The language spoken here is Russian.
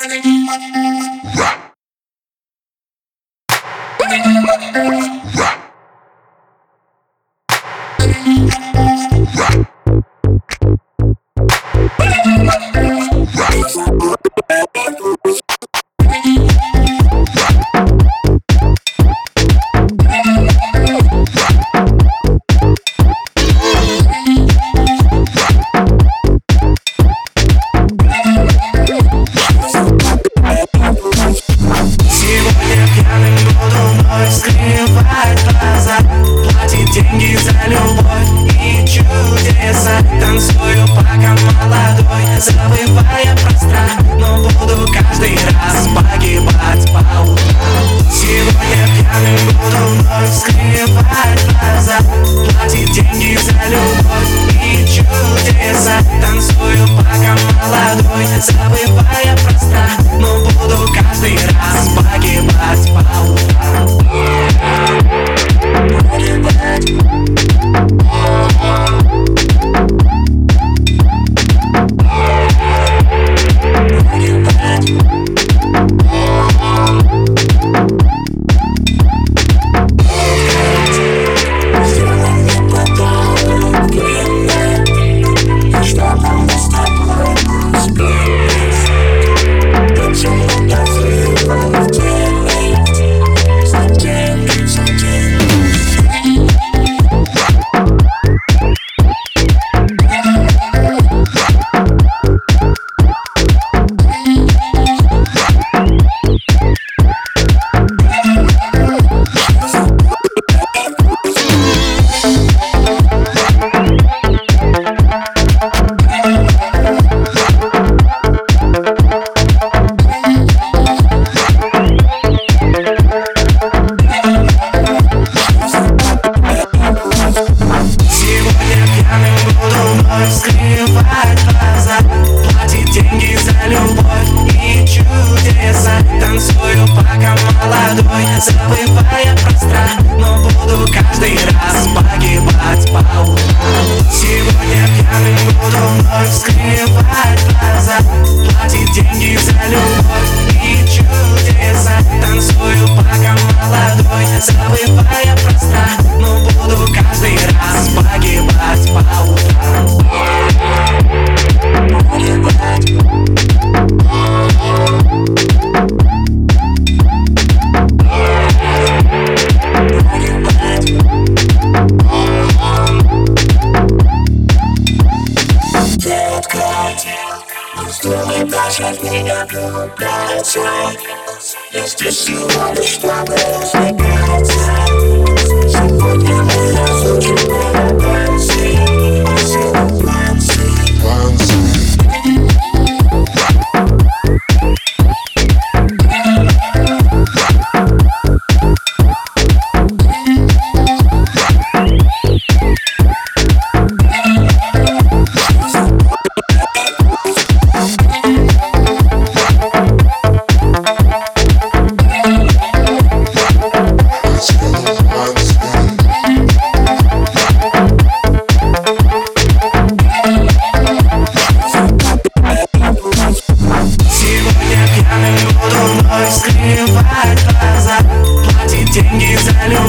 Забывая про страх, но буду каждый раз погибать по утрам. Сегодня пьяным буду вновь скрывать глаза, платить деньги за любовь и чудеса. Танцую пока молодой, забывая про страх, но буду каждый раз погибать по утрам. Скрывать глаза, платить деньги за любовь и чудеса. Танцую пока молодой, забывая про страх, но буду каждый раз погибать по утрам. Сегодня пьяным буду вновь скрывать глаза, платить деньги за любовь и чудеса. Танцую пока молодой, забывая про страх, но буду каждый раз погибать по утрам. Сделай даже от меня влюбляться. Я здесь сегодня, чтобы избегаться. Сегодня мы разучим танцы, танцы, танцы. Скрывать глаза, платить деньги за любовь